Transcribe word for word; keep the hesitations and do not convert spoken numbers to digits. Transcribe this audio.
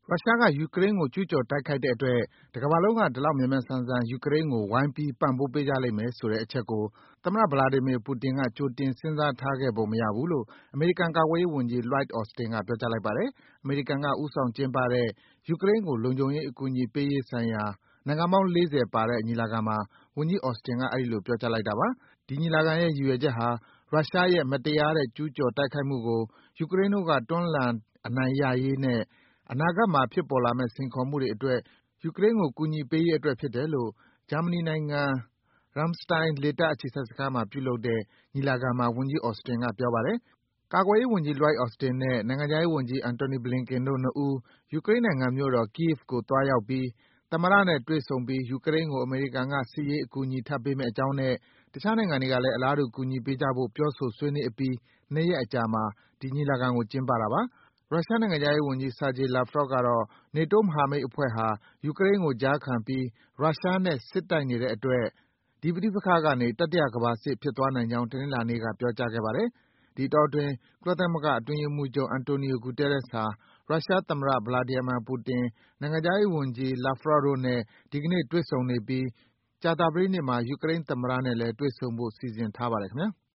ရုရှားက ယူကရိန်းကို ကျူးကျော်တိုက်ခိုက်တဲ့အတွက် တကမ္ဘာလုံးက ဒီလောက်မြန်မြန်ဆန်ဆန် ယူကရိန်းကို ဝိုင်းပြီး ပံ့ပိုးပေးကြလိမ့်မယ်ဆိုတဲ့အချက်ကို သမ္မတ Vladimir Putin က ကြိုတင် စဉ်းစားထားခဲ့ပုံမရဘူးလို့ အမေရိကန် ကာကွယ်ရေးဝန်ကြီး Lloyd Austin က ပြောကြားလိုက်ပါတယ်။ အမေရိကန်က ဦးဆောင်ကျင်းပတဲ့ ယူကရိန်းကို လုံခြုံရေး အကူအညီပေးရေးဆိုင်ရာ နိုင်ငံပေါင်း ၄၀ ပါတဲ့ ညီလာခံမှာ ဝန်ကြီး Austin က အဲဒီလို ပြောကြားလိုက်တာပါ။ ဒီညီလာခံရဲ့ ရည်ရွယ်ချက်ဟာ ရုရှားရဲ့ မတရားတဲ့ ကျူးကျော်တိုက်ခိုက်မှုကို ယူကရိန်းတို့က တွန်းလှန် အနိုင်ရရေးနဲ့ အနာဂတ်မှာ ဖြစ်ပေါ်လာမယ့် စိန်ခေါ်မှုတွေအတွက် ယူကရိန်းကို ကူညီပေးရေးအတွက် ဖြစ်တယ်လို့ ဂျာမနီနိုင်ငံ Ramstein လေတပ်အခြေစိုက်စခန်းမှာ ပြုလုပ်တဲ့ ညီလာခံမှာ ဝန်ကြီး Austin က ပြောပါတယ်။ ကာကွယ်ရေးဝန်ကြီး Lloyd Austin နဲ့ နိုင်ငံခြားရေးဝန်ကြီး Antony Blinken တို့ နှစ်ဦး ယူကရိန်းနိုင်ငံမြို့တော် Kyiv ကို သွားရောက်ပြီး သမ္မတနဲ့ တွေ့ဆုံပြီး ယူကရိန်းကို အမေရိကန်က စစ်ရေးအကူအညီ ထပ်ပေးမယ့်အကြောင်းနဲ့ တခြားနိုင်ငံတွေကလည်း အလားတူ ကူညီပေးကြဖို့ ပြောဆို ဆွေးနွေးအပြီး ၂ ရက်အကြာမှာ ဒီညီလာခံကို ကျင်းပတာပါ။ ရုရှားနိုင်ငံခြားရေးဝန်ကြီး Sergey Lavrov ကတော့ နေတိုး မဟာမိတ်အဖွဲ့ဟာ ယူကရိန်းကို ကြားခံပြီး ရုရှားနဲ့ စစ်တိုက်နေတဲ့အတွက် ဒီပဋိပက္ခကနေ တတိယကမ္ဘာစစ် ဖြစ်သွားနိုင်ကြောင်း တနင်္လာနေ့က ပြောကြားခဲ့ပါတယ်။ ဒီအတောအတွင်း ကုလသမဂ္ဂ အတွင်းရေးမှူးချုပ် Antonio Guterres ဟာ ရုရှားသမ္မတ Vladimir Putin ၊ နိုင်ငံခြားရေးဝန်ကြီး Lavrov တို့နဲ့ ဒီကနေ့ တွေ့ဆုံနေပြီး ကြာသပတေးနေ့မှာ ယူကရိန်းသမ္မတနဲ့လည်း တွေ့ဆုံဖို့ စီစဉ်ထားပါတယ် ခင်ဗျား။